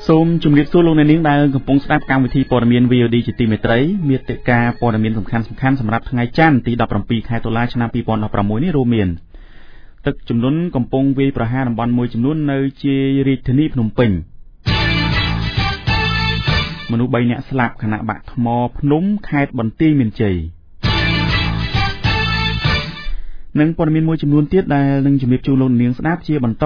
សូមជម្រាបសួរលោកអ្នកនាងដែលកំពុងស្ដាប់កម្មវិធីព័ត៌មាន VOD ជាទីមេត្រីមាតិកាព័ត៌មានសំខាន់ៗសម្រាប់ថ្ងៃច័ន្ទទី17ខែតុលាឆ្នាំ2016នេះរួមមានទឹកជំនន់កំពុងវាយប្រហារតំបន់មួយចំនួននៅជារាជធានីភ្នំពេញមនុស្ស3នាក់ស្លាប់ខណៈបាក់ថ្មភ្នំខេត្តបន្ទាយមានជ័យនិងព័ត៌មានមួយចំនួនទៀតដែលនឹងជម្រាបជូនលោកអ្នកនាងស្ដាប់ជាបន្ត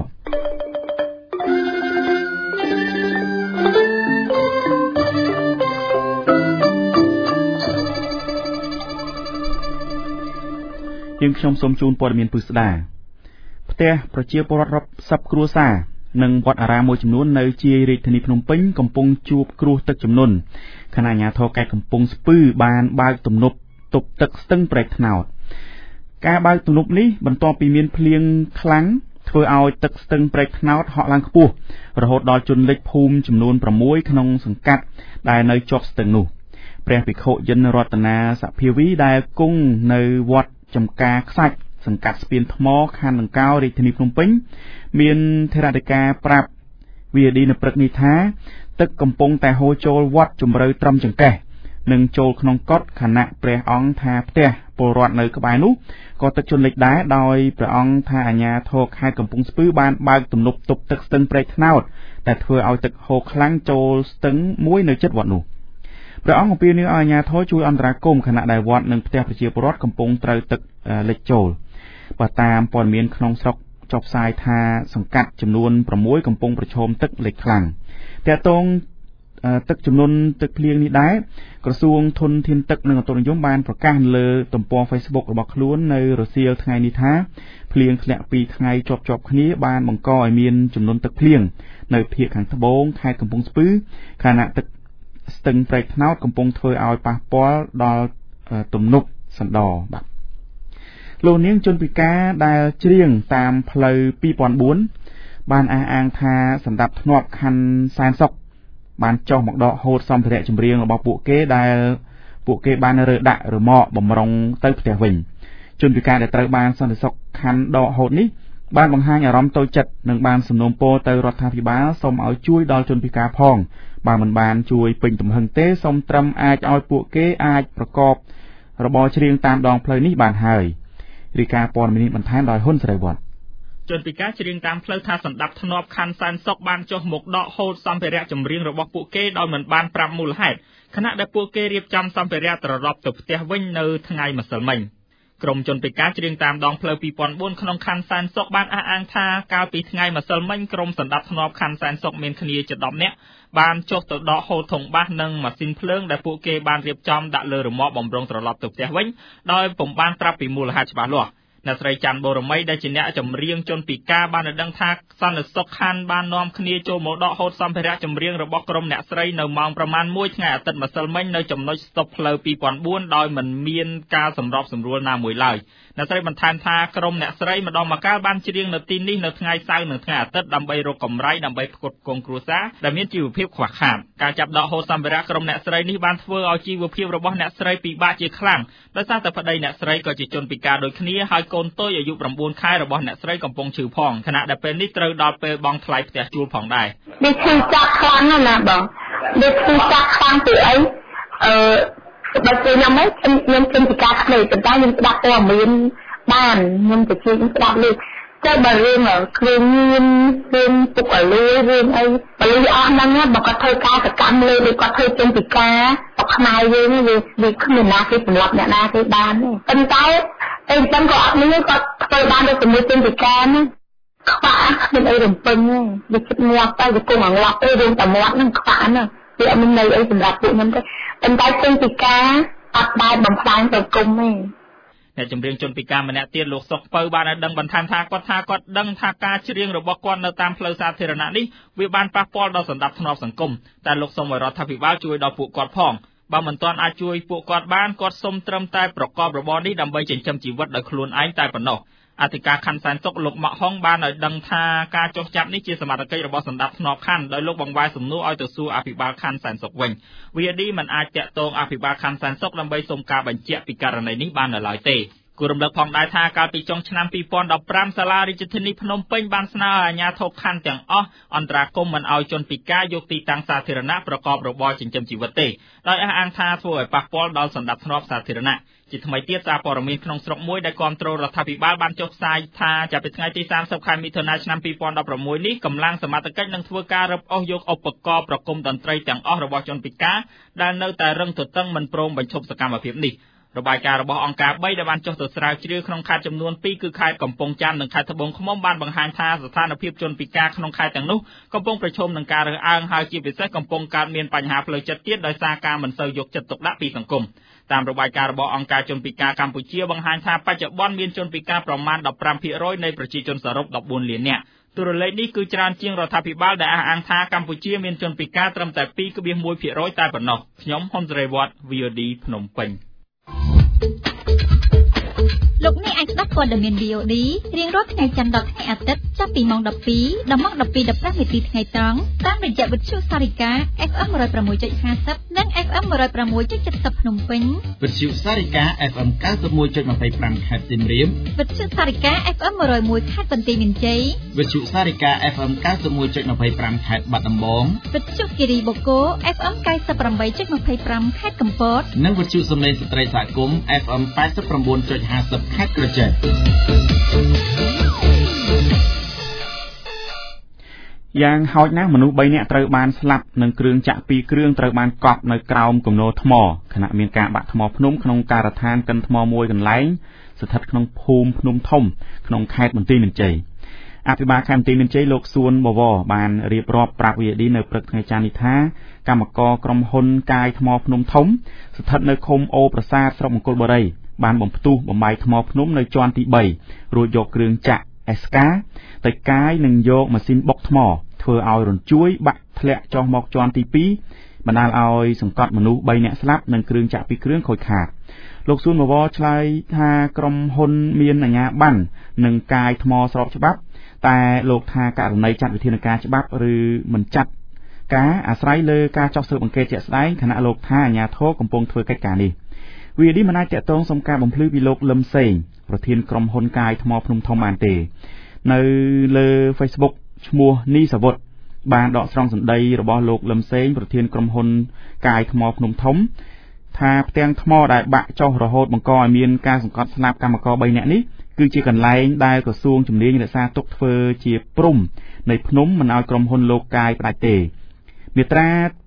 យើងខ្ញុំសូមជូនព័ត៌មានពិស្ដាផ្ទះប្រជាពលរដ្ឋរាប់សិបគ្រួសារនិងវត្តអារាមមួយចំនួននៅជារាជធានីភ្នំពេញកំពុងជួបគ្រោះទឹកជំនន់ខណៈអាជ្ញាធរខេត្តកំពង់ស្ពឺបានបើកទំនប់ទប់ទឹកស្ទឹងព្រែកត្នោតការបើកទំនប់នេះបន្ទាប់ពីមានភ្លៀងខ្លាំងធ្វើឲ្យទឹកស្ទឹងព្រែកត្នោតហក់ឡើងខ្ពស់រហូតដល់ជន់លិចភូមិចំនួន6ក្នុងសង្កាត់ដែលនៅជាប់ស្ទឹងនោះព្រះភិក្ខុយិនរតនាសភាវីដែលគង់នៅវត្តចំការខ្សាច់សង្កាត់ស្ពានថ្មខណ្ឌដង្កោរាជធានីភ្នំពេញមានធរណីការប្រាប់ VOD នៅព្រឹកនេះថាទឹកកំពុងតែហូរចូលវត្តជំរៅត្រឹមចង្កេះនិងចូលក្នុងកុដិខណៈព្រះអង្គថាផ្ទះពលរដ្ឋនៅក្បែរនោះក៏ទឹកជន់លិចដែរដោយព្រះអង្គថាអាជ្ញាធរខេត្តកំពង់ស្ពឺបានបើកទំនប់ទប់ទឹកស្ទឹងព្រែកត្នោតតែធ្វើឲ្យទឹកហូរខ្លាំងចូលស្ទឹងមួយនៅជិតវត្តនោះព្រះអង្គអំពាវនាវឲ្យអាជ្ញាធរជួយអន្តរាគមន៍ខណៈដែលវត្តនិងផ្ទះប្រជាពលរដ្ឋកំពុងត្រូវទឹកលិចចូលបើតាមព័ត៌មានក្នុងស្រុកចុះផ្សាយថាសង្កាត់ចំនួន6កំពុងប្រឈមទឹកលិចខ្លាំងតែតងទឹកចំនួនទឹកភ្លៀងនេះដែរក្រសួងធនធានទឹកនិងឧតុនិយមបានប្រកាសលើទំព័រ Facebook របស់ខ្លួននៅរសៀលថ្ងៃនេះថាភ្លៀងធ្លាក់2ថ្ងៃជាប់ៗគ្នាបានបង្កឲ្យមានចំនួនទឹកភ្លៀងនៅភាគខាងត្បូងខេត្តកំពង់ស្ពឺខណៈទឹកស្ទឹងព្រែកត្នោតកំពុងធ្វើឲ្យប៉ះពាល់ដល់ទំនប់សណ្ដបាទលោកនាងជនពិការដែលច្រៀងតាមផ្លូវ2004បានអះអាងថាសម្ដាប់ធ្នាប់ខណ្ឌសែនសុខបានចុះមកដកហូតសម្ភារៈចម្រៀងរបស់ពួកគេដែលពួកគេបានរើដាក់រមាក់បំរុងទៅផ្ទះវិញជនពិការដែលត្រូវបានសន្តិសុខខណ្ឌដកហូតនេះបានបង្ហាញអារម្មណ៍តូចចិត្តនិងបានសំណូមពរទៅរដ្ឋាភិបាលសូមឲ្យជួយដល់ជនពិការផងបើមិនបានជួយពេញទំហឹងទេសូមត្រឹមអាចឲ្យពួកគេអាចប្រកបរបរច្រៀងតាមដងផ្លូវនេះបានហើយរាយការណ៍ព័ត៌មាននេះបន្ថែមដោយហ៊ុនស្រីវត្តជនពិការច្រៀងតាមផ្លូវថាសម្ដាប់ធ្នាប់ខណ្ឌសែនសុខបានចុះមកដកហូតសម្ភារៈចម្រៀងរបស់ពួកគេដោយមិនបានប្រាប់មូលហេតុខណៈដែលពួកគេរៀបចំសម្ភារៈត្រឡប់ទៅផ្ទះវិញនៅថ្ងៃម្សិលមិញក្រុមជនពិការច្រៀងតាមដងផ្លូវ2004ក្នុងខណ្ឌសែនសុខបានអះអាងថាកាលពីថ្ងៃម្សិលមិញក្រុមសម្ដាប់ធ្នាប់ខណ្ឌសែនសុខមានគ្នាជា10នាក់បានចុះទៅដកហូតធុងបាសនិងម៉ាស៊ីនភ្លើងដែលពួកគេបានរៀបចំដាក់លើរមាក់បំរុងត្រឡប់ទៅផ្ទះវិញដោយពុំបានប្រាប់ពីមូលហេតុច្បាស់លាស់អ្នកស្រីច័ន្ទបូរមីដែលជាអ្នកចម្រៀងជនពិការបានដឹងថាសន្តិសុខខណ្ឌបាននាំគ្នាចូលមកដកហូតសម្ភារៈចម្រៀងរបស់ក្រុមអ្នកស្រីនៅម៉ោងប្រមាណ1ថ្ងៃអាទិត្យម្សិលមិញនៅចំណុចស្តុបផ្លូវ2004ដោយមិនមានការសម្របសម្រួលណាមួយឡើយអ្នកស្រីបន្ថែមថាក្រុមអ្នកស្រីម្ដងម្កាលបានច្រៀងនៅទីនេះនៅថ្ងៃសៅរ៍និងថ្ងៃអាទិត្យដើម្បីរកកម្រៃដើម្បីផ្គត់ផ្គង់គ្រួសារដែលមានជីវភាពខ្វះខាតការចាប់ដកហូតសម្ភារៈក្រុមអ្នកស្រីនេះបានធ្វើឲ្យជីវភាពរបស់អ្នកស្រីពិបាកជាខ្លាំងដោយសារតែប្តីអ្នកស្រីក៏ជាជនពិការដូចគ្នាហើយកូនតូចអាយុ9ខែរបស់អ្នកស្រីកំពុងឈឺផងខណៈដែលពេលនេះត្រូវដល់ពេលបង់ថ្លៃផ្ទះជួលផងដែរនេះឈឺចាប់ខ្លាំងណាស់បងនេះឈឺចាប់ខ្លាំងពីអីបើខ្ញុំមិនខ្ញុំជនពិការគ្នាប៉ុន្តែខ្ញុំស្ដាប់ព័ត៌មានបានខ្ញុំទៅជួយស្ដាប់លើតែបើរឿងគ្រឿងញៀនរឿងពុកអលួយរឿងអីបលីអស់ហ្នឹងបើគាត់ធ្វើការសកម្មលើដូចគាត់ធ្វើជនពិការស្រុកខ្មែរយើងវាគ្មានណាគេសម្រាប់អ្នកណាគេបានទេប៉ុន្តែអីចឹងក៏អត់មានគាត់ធ្វើបានដូចជាមួយជនពិការណាខ្វះមានអីរំពឹងវាជិតងាប់ទៅវាគុំអង្លប់ទៅរឿងតែមាត់ហ្នឹងខ្វះណាវាអត់មានន័យអីសម្រាប់ពួកខ្ញុំទេប៉ុន្តែជនពិការអត់បានបំផ្លាញសង្គមទេអ្នកចម្រៀងជនពិការម្នាក់ទៀតលោកសុកពៅបានឲ្យដឹងបន្ថែមថាគាត់ដឹងថាការច្រៀងរបស់គាត់នៅតាមផ្លូវសាធារណៈនេះវាបានប៉ះពាល់ដល់សន្តិភាពសង្គមតែលោកសូមឲ្យរដ្ឋាភិបាលជួយដល់ពួកគាត់ផងបើមិនទាន់អាចជួយពួកគាត់បានគាត់សូមត្រឹមតែប្រកបរបរនេះដើម្បីចិញ្ចឹមជីវិតដោយខ្លួនឯងតែប៉ុណ្ណោះអធិការខណ្ឌសែនសុខលោកម៉ាក់ហុងបានឲ្យដឹងថាការចុះចាប់នេះជាសមត្ថកិច្ចរបស់សម្ដាប់ធ្នាប់ខណ្ឌដោយលោកបង្វែរសំណួរឲ្យទៅសួរអភិបាលខណ្ឌសែនសុខវិញ VOD មិនអាចតាក់ទងអភិបាលខណ្ឌសែនសុខដើម្បីសុំការបញ្ជាក់ពីករណីនេះបាននៅឡើយទេគូរំលឹកផងដែរថាកាលពីចុងឆ្នាំ2015សាលារាជធានីភ្នំពេញបានស្នើឲ្យអាជ្ញាធរខណ្ឌទាំងអស់អន្តរាគមន៍មិនឲ្យជនពិការយកទីតាំងសាធារណៈប្រកបរបរចិញ្ចឹមជីវិតទេដោយអះអាងថាធ្វើឲ្យប៉ះពាល់ដល់សណ្ដាប់ធ្នាប់សាធារណៈជាថ្មីទៀតសារព័ត៌មានក្នុងស្រុកមួយដែលគាំទ្ររដ្ឋាភិបាលបានចុះផ្សាយថាចាប់ពីថ្ងៃទី30ខែមិថុនាឆ្នាំ2016នេះកម្លាំងសមត្ថកិច្ចនឹងធ្វើការរឹបអូសយកឧបករណ៍ប្រគំតន្ត្រីទាំងអស់របស់ជនពិការដែលនៅតែរឹងទទឹងមិនព្រមបញ្ឈប់សកម្មភាពនេះរបាយការណ៍របស់អង្គការ3ដែលបានចុះទៅស្រាវជ្រាវក្នុងខេត្តចំនួន2គឺខេត្តកំពង់ចាមនិងខេត្តត្បូងឃ្មុំបានបង្ហាញថាស្ថានភាពជនពិការក្នុងខេត្តទាំងនោះកំពុងប្រឈមនឹងការរើសអើងហើយជាពិសេសកំពុងកើតមានបញ្ហាផ្លូវចិត្តទៀតដោយសារការមិនសូវយកចិត្តទុកដាក់ពីសង្គមតាមរបាយការណ៍របស់អង្គការជនពិការកម្ពុជាបង្ហាញថាបច្ចុប្បន្នមានជនពិការប្រមាណ 15% នៃប្រជាជនសរុប 14 លាននាក់តួលេខនេះគឺច្រើនជាងរដ្ឋាភិបាលដែលអះអាងថាកម្ពុជាមានជនពិការត្រឹមតែ 2.1% តែប៉ុណ្ណោះខ្ញុំហ៊ុនសេរីវត្ត VOD ភ្នំពេញលោកអ្នកអាចស្ដាប់ព័ត៌មាន VOD រៀងរាល់ថ្ងៃច័ន្ទដល់ថ្ងៃអាទិត្យចាប់ពីម៉ោង 12 ដល់ម៉ោង 12:15 នាទីថ្ងៃត្រង់តាមរយៈវិទ្យុសារិកា FM 106.50 និង FM 106.70 ភ្នំពេញវិទ្យុសារិកា FM 91.25 ខេត្តសៀមរាបវិទ្យុសារិកា FM 101 ខេត្តបន្ទាយមានជ័យវិទ្យុសារិកា FM 91.25 ខេត្តបាត់ដំបងវិទ្យុគិរីបូកូ FM 98.25 ខេត្តកំពតនិងវិទ្យុសំឡេងស្ត្រីសហគមន៍ FM 89.50 ខេត្តក្រចេះយ៉ាងហោចណាស់មនុស្ស3នាក់ត្រូវបានស្លាប់និងគ្រឿងចាក់2គ្រឿងត្រូវបានកប់នៅក្រោមគំនរថ្មខណៈមានការបាក់ថ្មភ្នំក្នុងការដ្ឋានកិនថ្មមួយកន្លែងស្ថិតក្នុងភូមិភ្នំធំក្នុងខេត្តបន្ទាយមានជ័យអភិបាលខេត្តបន្ទាយមានជ័យលោកសួនបវរបានរៀបរាប់ប្រាប់ VOD នៅព្រឹកថ្ងៃច័ន្ទនេះថាកម្មករក្រុមហ៊ុនកាយថ្មភ្នំធំស្ថិតនៅឃុំអូប្រាសាទស្រុកមង្គលបុរីបានបំផ្ទុះបំបាយថ្មភ្នំនៅជាន់ទី3រួចយកគ្រឿងចាក់ SK ទៅកាយនិងយកម៉ាស៊ីនបុកថ្មធ្វើឲ្យរញ្ជួយបាក់ធ្លាក់ចុះមកជាន់ទី2បណ្ដាលឲ្យសង្កត់មនុស្ស3នាក់ស្លាប់និងគ្រឿងចាក់2គ្រឿងខូចខាតលោកសួនបវរឆ្លើយថាក្រុមហ៊ុនមានអាជ្ញាប័ណ្ណនឹងកាយថ្មស្របច្បាប់តែលោកថាករណីចាត់វិធានការច្បាប់ឬមិនចាត់ការអាស្រ័យលើការចោទស៊ើបអង្កេតជាក់ស្ដែងខណៈលោកថាអាជ្ញាធរកំពុងធ្វើកិច្ចការនេះVOD មិនអាចតាក់ទងសុំការបំភ្លឺពីលោកលឹមសេងប្រធានក្រុមហ៊ុនកាយថ្មភ្នំធំបានទេនៅលើ Facebook ឈ្មោះនីសវុតបានដកស្រង់សម្ដីរបស់លោកលឹមសេងប្រធានក្រុមហ៊ុនកាយថ្មភ្នំធំថាផ្ទាំងថ្មដែលបាក់ចុះរហូតបង្កឲ្យមានការសង្កត់ស្លាប់កម្មករ3នាក់នេះគឺជាកន្លែងដែលក្រសួងជំនាញរក្សាទុកធ្វើជាព្រំនៃភ្នំមិនឲ្យក្រុមហ៊ុនលោកកាយផ្ដាច់ទេមាត្រា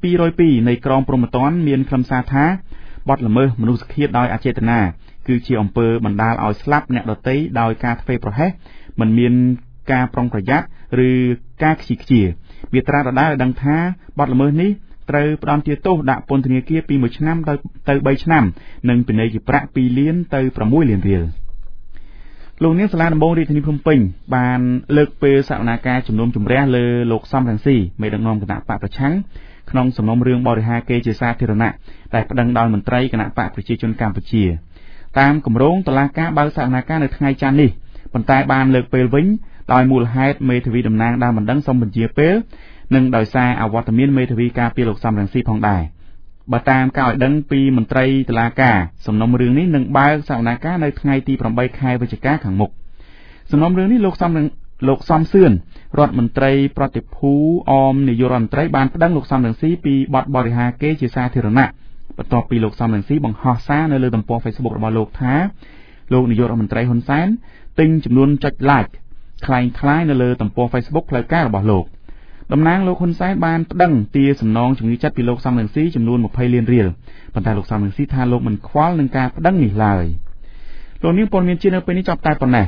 202នៃក្រមព្រហ្មទណ្ឌមានខ្លឹមសារថាបទល្មើសមនុស្សឃាតដោយអចេតនាគឺជាអំពើបណ្ដាលឲ្យស្លាប់អ្នកដទៃដោយការធ្វេសប្រហែសមិនមានការប្រុងប្រយ័ត្នឬការខ្ជិលខ្ជាមាត្រាដដែលឲ្យដឹងថាបទល្មើសនេះត្រូវផ្ដន្ទាទោសដាក់ពន្ធនាគារពី1ឆ្នាំទៅ3ឆ្នាំនិងពិន័យជាប្រាក់2លានទៅ6លានរៀលលោកនាងសាលាដំបងរាជធានីភ្នំពេញបានលើកពេលសវនាការជំនុំជម្រះលើលោកសំរងស៊ីមេដឹកនាំគណៈបកប្រឆាំងក្នុងសំណុំរឿងបរិហាកេរជាសាធារណៈដែលប្តឹងដោយមន្ត្រីគណៈបកប្រជាជនកម្ពុជាតាមគម្រោងតុលាការបើកសវនាការនៅថ្ងៃច័ន្ទនេះប៉ុន្តែបានលើកពេលវិញដោយមូលហេតុមេធាវីតំណាងដើមបណ្ដឹងសុំបញ្ជាពេលនិងដោយសារអវត្តមានមេធាវីការពារលោកសំរងស៊ីផងដែរបើតាមការឲ្យដឹងពីមន្ត្រីតុលាការសំណុំរឿងនេះនឹងបើកសវនាការនៅថ្ងៃទី8ខែវិច្ឆិកាខាងមុខសំណុំរឿងនេះលោកសំសឿនរដ្ឋមន្ត្រីប្រតិភូអមនាយករដ្ឋមន្ត្រីបានប្តឹងលោកសំរងស៊ីពីបទបរិហាកេរជាសាធារណៈបន្ទាប់ពីលោកសំរងស៊ីបង្ហោះសារនៅលើទំព័រ Facebook របស់លោកថាលោកនាយករដ្ឋមន្ត្រីហ៊ុនសែនទិញចំនួនចុច like คล้ายនៅលើទំព័រ Facebook ផ្លូវការរបស់លោកតំណាងលោកហ៊ុនសែនបានប្តឹងទារសំណងជំងឺចិត្តពីលោកសំរងស៊ីចំនួន20លានរៀលប៉ុន្តែលោកសំរងស៊ីថាលោកមិនខ្វល់នឹងការប្តឹងនេះឡើយលោកនាងព័ត៌មានជានៅពេលនេះចប់តែប៉ុណ្ណេះ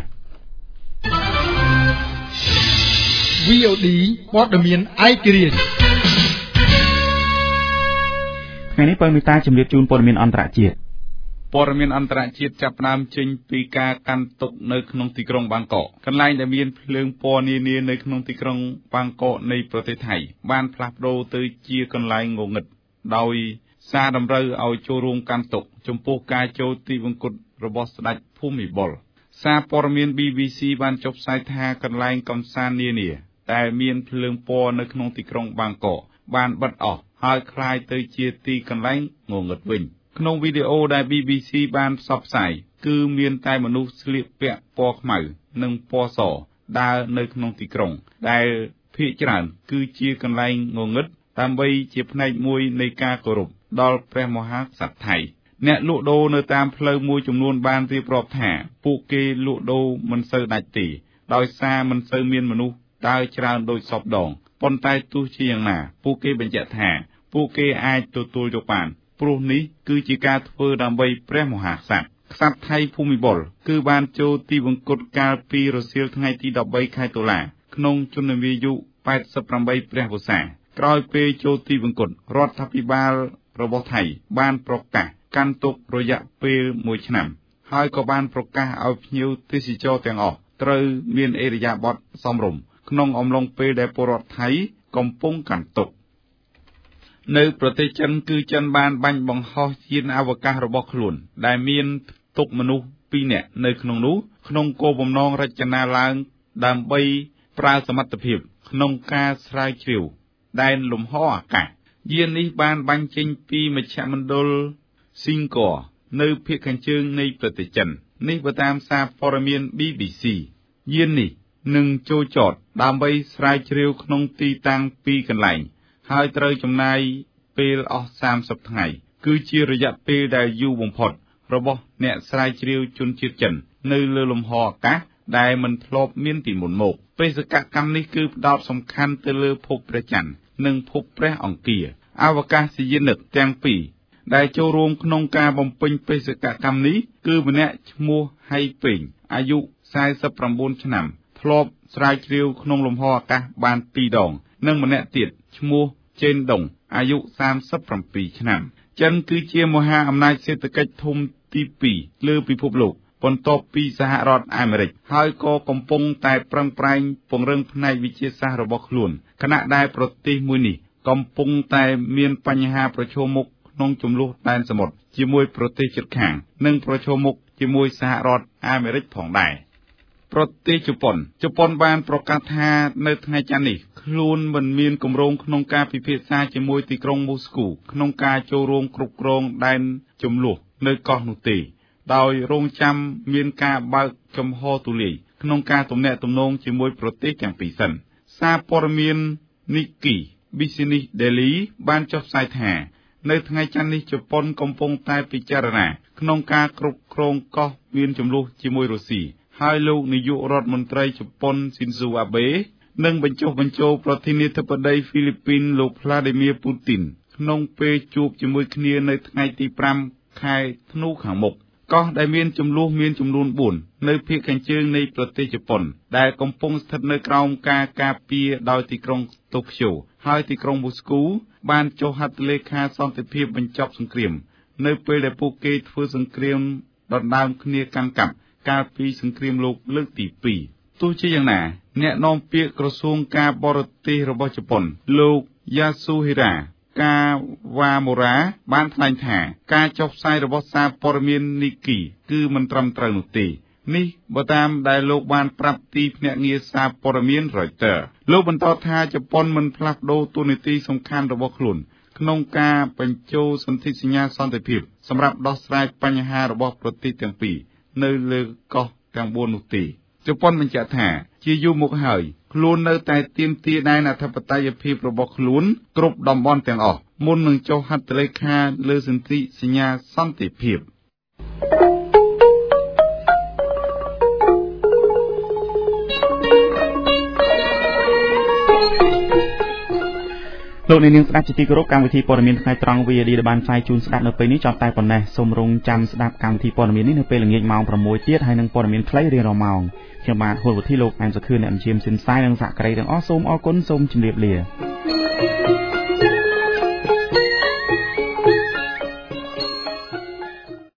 VOD ព័ត៌មានឯករាជ្យថ្ងៃនេះបើមេតាជំរាបជូនព័ត៌មានអន្តរជាតិព័ត៌មានអន្តរជាតិចាប់ផ្ដើមចេញពីការកាន់ទុកនៅក្នុងទីក្រុងបាងកកកន្លែងដែលមានភ្លើងពណ៌នានានៅក្នុងទីក្រុងបាងកកនៃប្រទេសថៃបានផ្លាស់ប្ដូរទៅជាកន្លែងងងឹតដោយសារតម្រូវឲ្យចូលរួមកាន់ទុកចំពោះការចូលទីវង្គតរបស់ស្ដេចភូមិបុលសារព័ត៌មាន BBC បានចុះផ្សាយថាកន្លែងកម្សាន្តនានាដែលមានភ្លើងពណ៌នៅក្នុងទីក្រុងបាងកកបានបិទអស់ហើយคล้ายទៅជាទីកន្លែងងងឹតវិញក្នុងវីដេអូដែល BBC បានផ្សព្វផ្សាយគឺមានតែមនុស្សស្លៀកពាក់ពណ៌ខ្មៅនិងពណ៌សដើរនៅក្នុងទីក្រុងដែលភាគច្រើនគឺជាកន្លែងងងឹតដើម្បីជាផ្នែកមួយនៃការគោរពដល់ព្រះមហាក្សត្រថៃអ្នកលក់ដូរនៅតាមផ្លូវមួយចំនួនបានរៀបរាប់ថាពួកគេលក់ដូរមិនសូវដាច់ទេដោយសារមិនសូវមានមនុស្សដើរច្រើនដូចសពដងប៉ុន្តែទោះជាយ៉ាងណាពួកគេបញ្ជាក់ថាពួកគេអាចទទួលយកបានព្រោះនេះគឺជាការធ្វើដើម្បីព្រះមហាក្សត្រក្សត្រថៃភូមិបុលគឺបានចូលទីវង្គតកាលពីរសៀលថ្ងៃទី13ខែតុលាក្នុងជន្មាយុ88ព្រះវស្សាក្រោយពេលចូលទីវង្គតរដ្ឋាភិបាលរបស់ថៃបានប្រកាសកាន់ទុករយៈពេល1ឆ្នាំហើយក៏បានប្រកាសឲ្យភ្ញៀវទេសចរទាំងអស់ត្រូវមានឥរិយាបថសមរម្យក្នុងអំឡុងពេលដែលពលរដ្ឋថៃកំពុងកាន់ទុក្ខនៅប្រទេសចិនគឺចិនបានបាញ់បង្ហោះយានអវកាសរបស់ខ្លួនដែលមានផ្ទុកមនុស្ស2នាក់នៅក្នុងនោះក្នុងគោលបំណងរចនាឡើងដើម្បីប្រើសមត្ថភាពក្នុងការស្រាវជ្រាវដែនលំហអាកាសយាននេះបានបាញ់ចេញពីមជ្ឈមណ្ឌលស៊ីងក័រនៅភាគខាងជើងនៃប្រទេសចិននេះបើតាមសារព័ត៌មាន BBC យាននេះនឹងចូលចតដើម្បីស្រាវជ្រាវក្នុងទីតាំង2កន្លែងហើយត្រូវចំណាយពេលអស់30ថ្ងៃគឺជារយៈពេលដែលយូរបំផុតរបស់អ្នកស្រាវជ្រាវជនជាតិចិននៅលើលំហអាកាសដែលមិនធ្លាប់មានពីមុនមកបេសកកម្មនេះគឺផ្ដោតសំខាន់ទៅលើភពព្រះច័ន្ទនិងភពព្រះអង្គារអវកាសយានិកទាំងពីរដែលចូលរួមក្នុងការបំពេញបេសកកម្មនេះគឺម្នាក់ឈ្មោះហៃពេងអាយុ49ឆ្នាំធ្លាប់ស្រាវជ្រាវក្នុងលំហអាកាសបាន2ដងនិងម្នាក់ទៀតឈ្មោះចេនដុងអាយុ37ឆ្នាំចិនគឺជាមហាអំណាចសេដ្ឋកិច្ចធំទី2លើពិភពលោកបន្ទាប់ពីសហរដ្ឋអាមេរិកហើយក៏កំពុងតែប្រឹងប្រែងពង្រឹងផ្នែកវិទ្យាសាស្ត្ររបស់ខ្លួនខណៈដែលប្រទេសមួយនេះកំពុងតែមានបញ្ហាប្រឈមមុខក្នុងជម្លោះដែនសមុទ្រជាមួយប្រទេសជិតខាងនិងប្រឈមមុខជាមួយសហរដ្ឋអាមេរិកផងដែរប្រទេសជប៉ុនបានប្រកាសថានៅថ្ងៃច័ន្ទនេះខ្លួនមិនមានគម្រោងក្នុងការពិភាក្សាជាមួយទីក្រុងមូស្គូក្នុងការចូលរួមគ្រប់គ្រងដែនជម្លោះនៅកោះនោះទេដោយរងចាំមានការបើកចំហទូលាយក្នុងការទំនាក់ទំនងជាមួយប្រទេសទាំងពីរសិនសារព័ត៌មាន Nikkei Business Daily បានចុះផ្សាយថានៅថ្ងៃច័ន្ទនេះជប៉ុនកំពុងតែពិចារណាក្នុងការគ្រប់គ្រងកោះមានជម្លោះជាមួយរុស្ស៊ីហើយលោកនាយករដ្ឋមន្ត្រីជប៉ុនស៊ីនស៊ូអាបេនឹងបញ្ចុះបញ្ចូលប្រធានាធិបតីហ្វីលីពីនលោកផ្លាឌីមៀពូទីនក្នុងពេលជួបជាមួយគ្នានៅថ្ងៃទី5ខែធ្នូខាងមុខកោះដែលមានជម្លោះមានចំនួន4នៅភាគខាងជើងនៃប្រទេសជប៉ុនដែលកំពុងស្ថិតនៅក្រោមការការពារដោយទីក្រុងតូក្យូហើយទីក្រុងមូស្គូបានចុះហត្ថលេខាសន្តិភាពបញ្ចប់សង្គ្រាមនៅពេលដែលពួកគេធ្វើសង្គ្រាមដណ្ដើមគ្នាកាន់កាប់កាលពីសង្គ្រាមលោកលើកទី2ទោះជាយ៉ាងណាអ្នកនាំពាក្យក្រសួងការបរទេសរបស់ជប៉ុនលោកយ៉ាស៊ូហេរ៉ាកាវ៉ាម៉ូរ៉ាបានថ្លែងថាការចុះផ្សាយរបស់សារព័ត៌មាន Nikkei គឺមិនត្រឹមត្រូវនោះទេនេះបើតាមដែលលោកបានប្រាប់ទីភ្នាក់ងារសារព័ត៌មាន Reuters លោកបន្តថាជប៉ុនមិនផ្លាស់ប្ដូរតួនាទីសំខាន់របស់ខ្លួនក្នុងការបញ្ចូលសន្ធិសញ្ញាសន្តិភាពសម្រាប់ដោះស្រាយបញ្ហារបស់ប្រទេសទាំងពីរនៅលើកោះទាំង4នោះទេជប៉ុនបញ្ជាក់ថាជាយូរមកហើយខ្លួននៅតែទាមទារដែនអធិបតេយ្យភាពរបស់ខ្លួនគ្រប់តំបន់ទាំងអស់មុននឹងចុះហត្ថលេខាលើសន្ធិសញ្ញាសន្តិភាពលោកអ្នកនាងស្ដាប់ជាទីគោរពកម្មវិធីព័ត៌មានថ្ងៃត្រង់ VOD ដែលបានផ្សាយជូនស្ដាប់នៅពេលនេះចប់តែប៉ុណ្ណេះសូមរងចាំស្ដាប់កម្មវិធីព័ត៌មាននេះនៅពេលល្ងាចម៉ោង 6 ទៀតហើយនឹងព័ត៌មានខ្លីរៀងរាល់ម៉ោងខ្ញុំបាទហួរវុធីលោកអែមសុខឿនអ្នកអញ្ជើញសិនសាយនិងសហការីទាំងអស់សូមអរគុណសូមជម្រាបលា